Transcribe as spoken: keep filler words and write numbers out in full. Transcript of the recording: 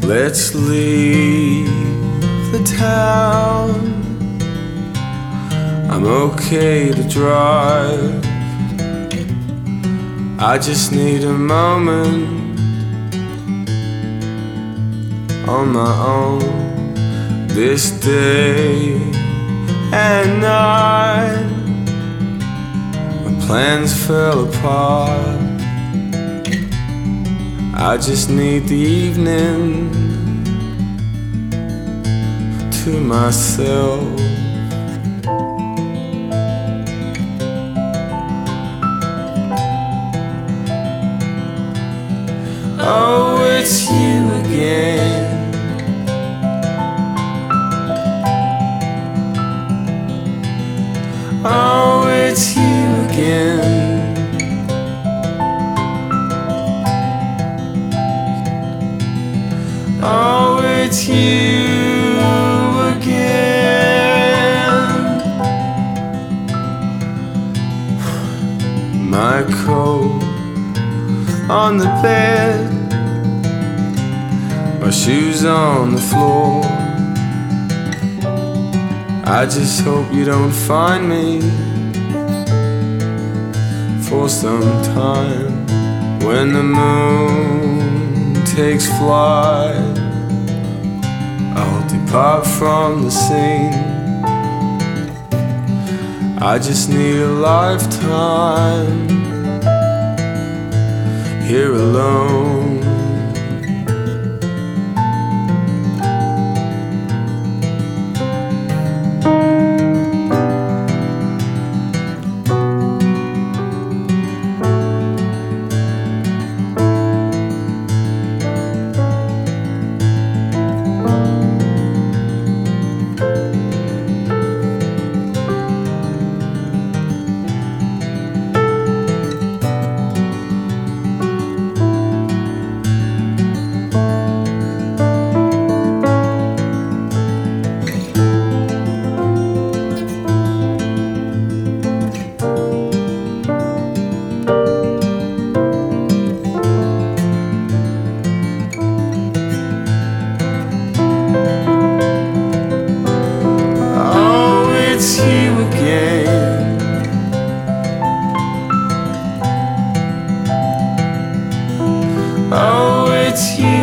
Let's leave the town. I'm okay to drive. I just need a moment on my own. This day and night, when plans fell apart, I just need the evening to myself. Oh, it's you again. Oh, it's you again. Oh, it's you again. My coat on the bed, my shoes on the floor. I just hope you don't find me for some time. When the moon takes flight, I'll depart from the scene. I just need a lifetime here alone. It's you again. Oh, it's you